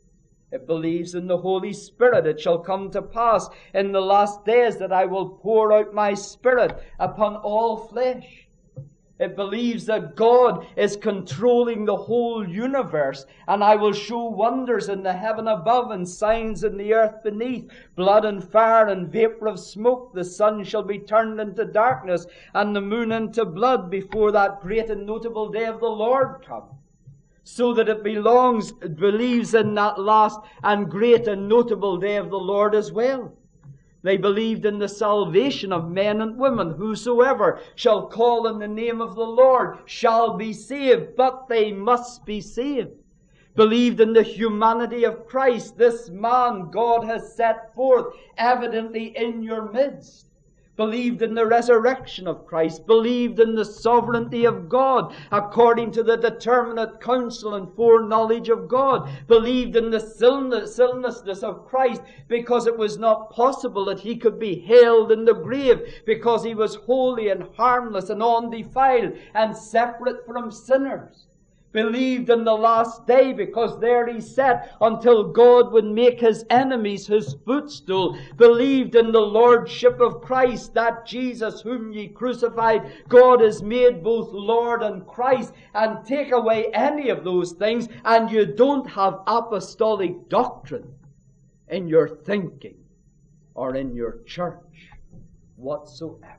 It believes in the Holy Spirit. It shall come to pass in the last days that I will pour out my Spirit upon all flesh. It believes that God is controlling the whole universe, and I will show wonders in the heaven above and signs in the earth beneath, blood and fire and vapor of smoke. The sun shall be turned into darkness and the moon into blood before that great and notable day of the Lord come. So that it believes in that last and great and notable day of the Lord as well. They believed in the salvation of men and women. Whosoever shall call on the name of the Lord shall be saved, but they must be saved. Believed in the humanity of Christ, this man God has set forth evidently in your midst. Believed in the resurrection of Christ, believed in the sovereignty of God according to the determinate counsel and foreknowledge of God, believed in the sinlessness of Christ because it was not possible that he could be held in the grave because he was holy and harmless and undefiled and separate from sinners. Believed in the last day because there he sat until God would make his enemies his footstool. Believed in the lordship of Christ, that Jesus whom ye crucified, God has made both Lord and Christ. And take away any of those things and you don't have apostolic doctrine in your thinking or in your church whatsoever.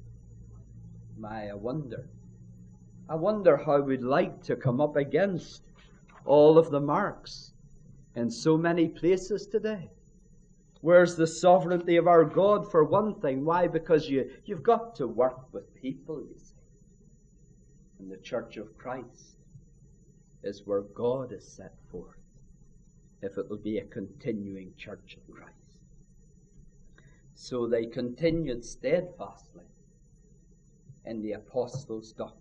I wonder how we'd like to come up against all of the marks in so many places today. Where's the sovereignty of our God for one thing? Why? Because you've got to work with people, you see. And the church of Christ is where God is set forth, if it will be a continuing church of Christ. So they continued steadfastly in the apostles' doctrine.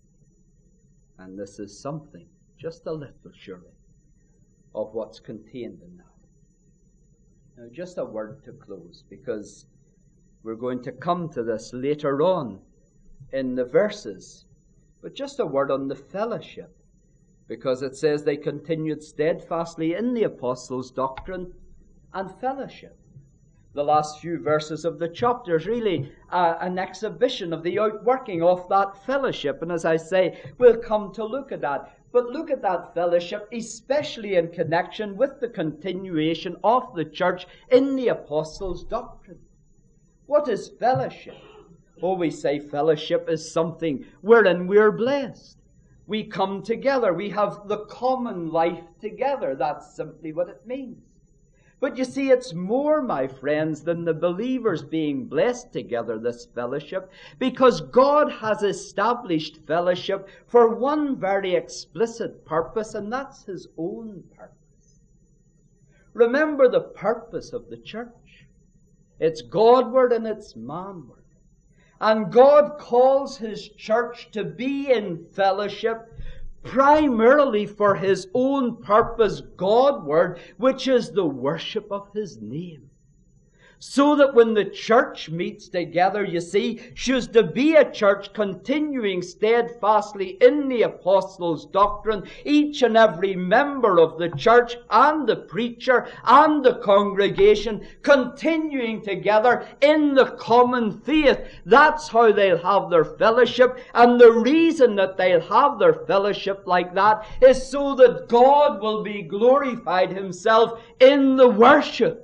And this is something, just a little surely, of what's contained in that. Now, just a word to close, because we're going to come to this later on in the verses. But just a word on the fellowship, because it says they continued steadfastly in the apostles' doctrine and fellowship. The last few verses of the chapter is really an exhibition of the outworking of that fellowship. And as I say, we'll come to look at that. But look at that fellowship, especially in connection with the continuation of the church in the apostles' doctrine. What is fellowship? Oh, we say fellowship is something wherein we're blessed. We come together. We have the common life together. That's simply what it means. But you see, it's more, my friends, than the believers being blessed together, this fellowship, because God has established fellowship for one very explicit purpose, and that's his own purpose. Remember the purpose of the church. It's Godward and it's manward. And God calls his church to be in fellowship primarily for his own purpose Godward, which is the worship of his name. So that when the church meets together, you see, she's to be a church continuing steadfastly in the apostles' doctrine, each and every member of the church and the preacher and the congregation continuing together in the common faith. That's how they'll have their fellowship. And the reason that they'll have their fellowship like that is so that God will be glorified himself in the worship.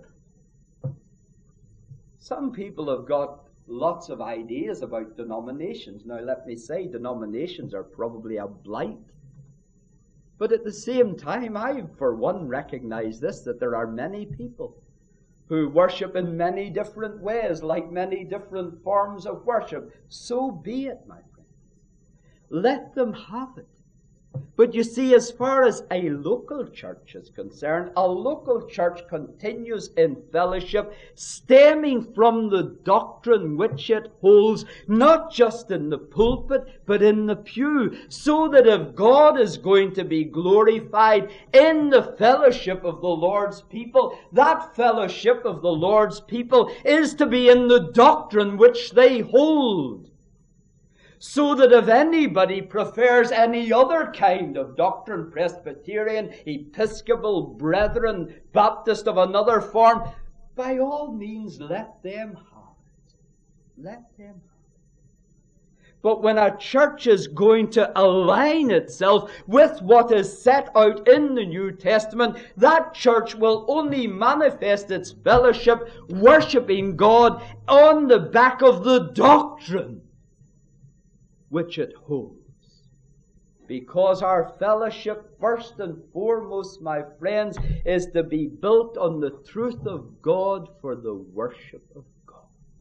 Some people have got lots of ideas about denominations. Now, let me say, denominations are probably a blight. But at the same time, I, for one, recognize this, that there are many people who worship in many different ways, like many different forms of worship. So be it, my friends. Let them have it. But you see, as far as a local church is concerned, a local church continues in fellowship, stemming from the doctrine which it holds, not just in the pulpit, but in the pew, so that if God is going to be glorified in the fellowship of the Lord's people, that fellowship of the Lord's people is to be in the doctrine which they hold. so that if anybody prefers any other kind of doctrine, Presbyterian, Episcopal, Brethren, Baptist of another form, by all means let them have it. Let them have it. But when a church is going to align itself with what is set out in the New Testament, that church will only manifest its fellowship, worshipping God, on the back of the doctrine which it holds. Because our fellowship, first and foremost, my friends, is to be built on the truth of God for the worship of God.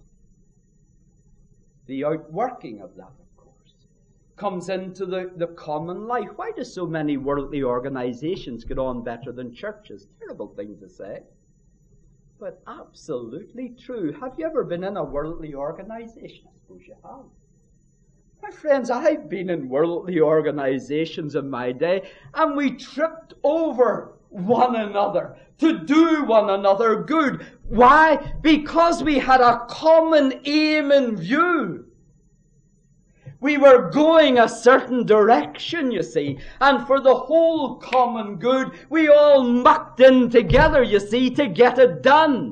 The outworking of that, of course, comes into the common life. Why do so many worldly organizations get on better than churches? Terrible thing to say, but absolutely true. Have you ever been in a worldly organization? I suppose you have. My friends, I've been in worldly organizations in my day, and we tripped over one another to do one another good. Why? Because we had a common aim in view. We were going a certain direction, you see, and for the whole common good, we all mucked in together, you see, to get it done.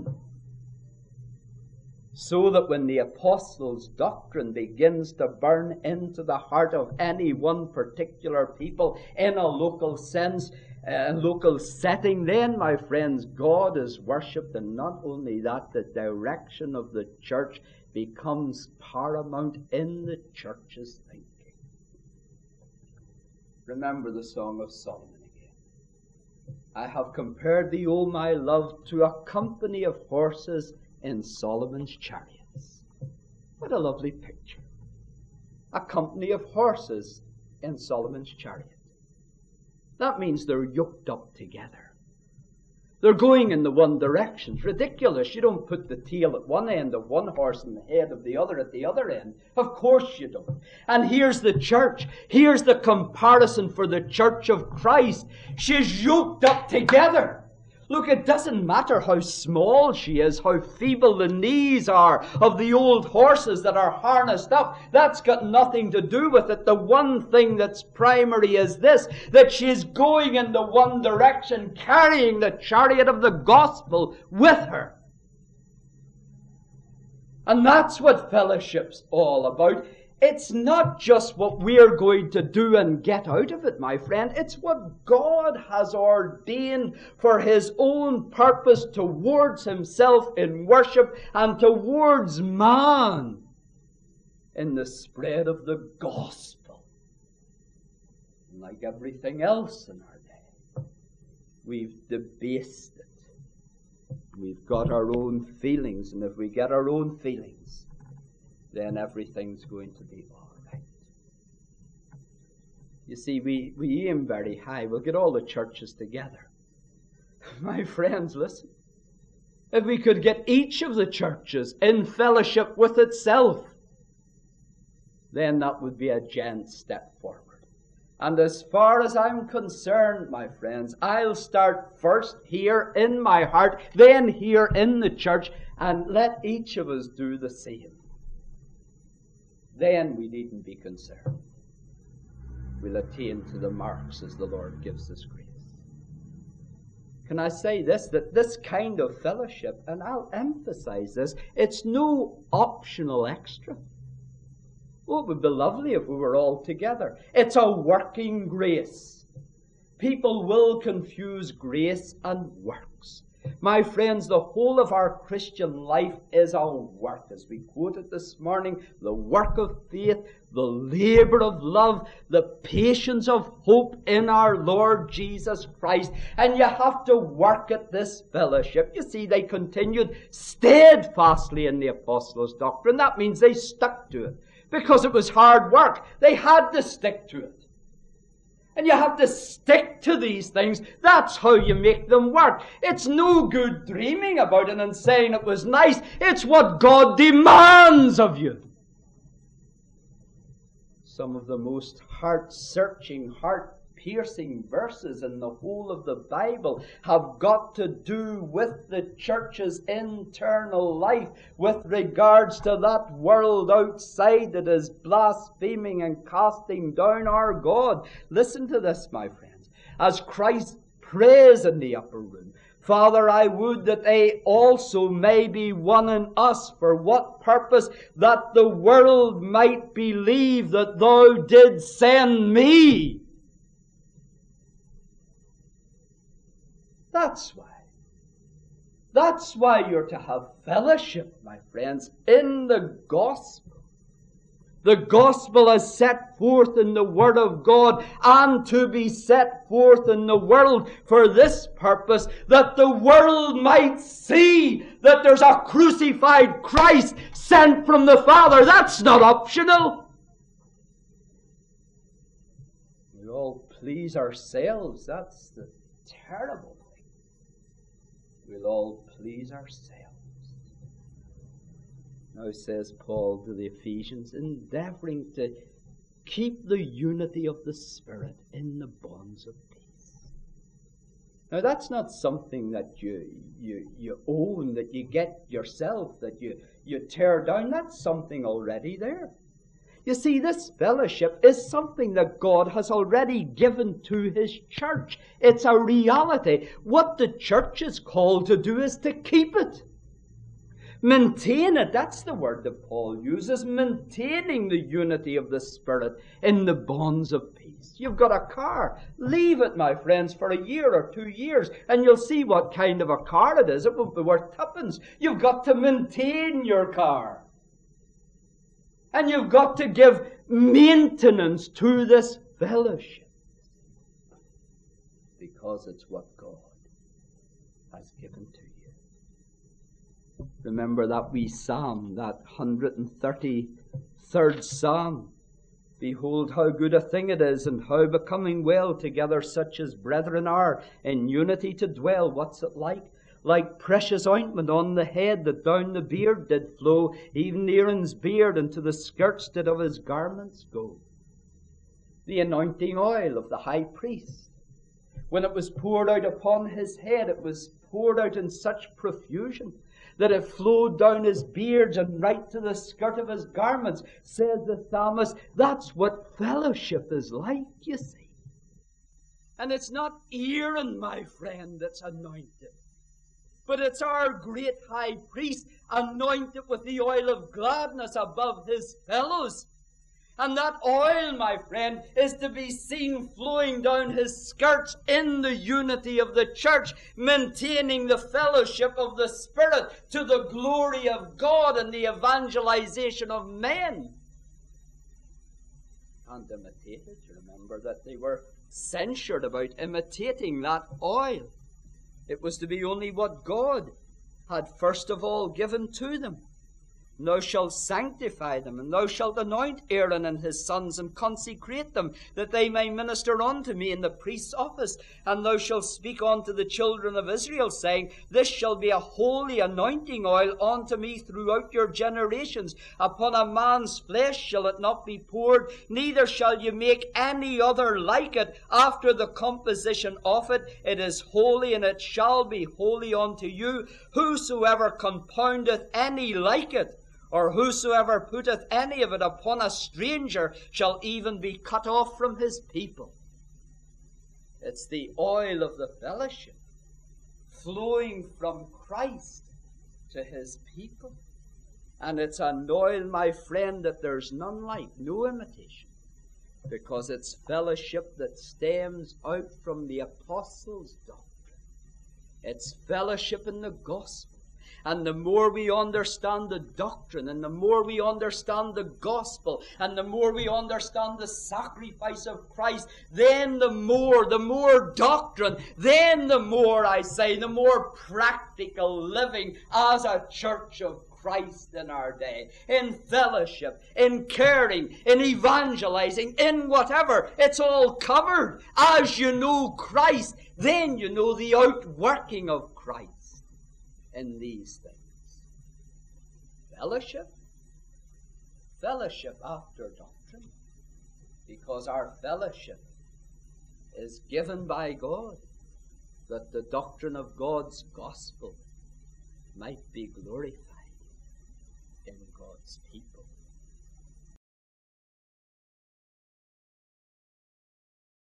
So that when the apostles' doctrine begins to burn into the heart of any one particular people in a local sense, local setting, then, my friends, God is worshipped, and not only that, the direction of the church becomes paramount in the church's thinking. Remember the Song of Solomon again. I have compared thee, O my love, to a company of horses in Solomon's chariots. What a lovely picture. A company of horses in Solomon's chariot. That means they're yoked up together. They're going in the one direction. It's ridiculous. You don't put the tail at one end of one horse and the head of the other at the other end. Of course you don't. And here's the church. Here's the comparison for the church of Christ. She's yoked up together. Look, it doesn't matter how small she is, how feeble the knees are of the old horses that are harnessed up. That's got nothing to do with it. The one thing that's primary is this, that she's going in the one direction, carrying the chariot of the gospel with her. And that's what fellowship's all about. It's not just what we're going to do and get out of it, my friend. It's what God has ordained for His own purpose towards Himself in worship and towards man in the spread of the gospel. And like everything else in our day, we've debased it. We've got our own feelings, and if we get our own feelings, then everything's going to be all right. You see, we aim very high. We'll get all the churches together. My friends, listen. If we could get each of the churches in fellowship with itself, then that would be a giant step forward. And as far as I'm concerned, my friends, I'll start first here in my heart, then here in the church, and let each of us do the same. Then we needn't be concerned. We'll attain to the marks as the Lord gives us grace. Can I say this, that this kind of fellowship, and I'll emphasize this, it's no optional extra. Oh, it would be lovely if we were all together. It's a working grace. People will confuse grace and works. My friends, the whole of our Christian life is a work. As we quoted this morning, the work of faith, the labor of love, the patience of hope in our Lord Jesus Christ. And you have to work at this fellowship. You see, they continued steadfastly in the apostles' doctrine. That means they stuck to it. Because it was hard work. They had to stick to it. And you have to stick to these things. That's how you make them work. It's no good dreaming about it and saying it was nice. It's what God demands of you. Some of the most heart-searching, heart piercing verses in the whole of the Bible have got to do with the church's internal life with regards to that world outside that is blaspheming and casting down our God. Listen to this, my friends. As Christ prays in the upper room, Father, I would that they also may be one in us. For what purpose? That the world might believe that thou didst send me. That's why. That's why you're to have fellowship, my friends, in the gospel. The gospel is set forth in the Word of God and to be set forth in the world for this purpose, that the world might see that there's a crucified Christ sent from the Father. That's not optional. We all please ourselves. That's the terrible thing. We'll all please ourselves. Now says Paul to the Ephesians, endeavoring to keep the unity of the Spirit in the bonds of peace. Now that's not something that you own, that you get yourself, that you tear down. That's something already there. You see, this fellowship is something that God has already given to His church. It's a reality. What the church is called to do is to keep it. Maintain it. That's the word that Paul uses. Maintaining the unity of the Spirit in the bonds of peace. You've got a car. Leave it, my friends, for a year or 2 years, and you'll see what kind of a car it is. It won't be worth tuppence. You've got to maintain your car. And you've got to give maintenance to this fellowship. Because it's what God has given to you. Remember that wee psalm, that 133rd psalm. Behold how good a thing it is, and how becoming well together such as brethren are, in unity to dwell. What's it like? Like precious ointment on the head, that down the beard did flow, even Aaron's beard, and to the skirts did of his garments go. The anointing oil of the high priest, when it was poured out upon his head, it was poured out in such profusion that it flowed down his beard and right to the skirt of his garments. Says the psalmist, that's what fellowship is like, you see. And it's not Aaron, my friend, that's anointed, but it's our great high priest, anointed with the oil of gladness above his fellows. And that oil, my friend, is to be seen flowing down his skirts in the unity of the church, maintaining the fellowship of the Spirit to the glory of God and the evangelization of men. And imitate it. Remember that they were censured about imitating that oil. It was to be only what God had first of all given to them. Thou shalt sanctify them, and thou shalt anoint Aaron and his sons, and consecrate them, that they may minister unto me in the priest's office. And thou shalt speak unto the children of Israel, saying, This shall be a holy anointing oil unto me throughout your generations. Upon a man's flesh shall it not be poured, neither shall you make any other like it after the composition of it. It is holy, and it shall be holy unto you. Whosoever compoundeth any like it, or whosoever putteth any of it upon a stranger, shall even be cut off from his people. It's the oil of the fellowship flowing from Christ to his people. And it's an oil, my friend, that there's none like, no imitation, because it's fellowship that stems out from the apostles' doctrine. It's fellowship in the gospel. And the more we understand the doctrine, and the more we understand the gospel, and the more we understand the sacrifice of Christ, then the more doctrine, then the more, I say, the more practical living as a church of Christ in our day, in fellowship, in caring, in evangelizing, in whatever. It's all covered. As you know Christ, then you know the outworking of Christ in these things. Fellowship after doctrine, because our fellowship is given by God, that the doctrine of God's gospel might be glorified in God's people.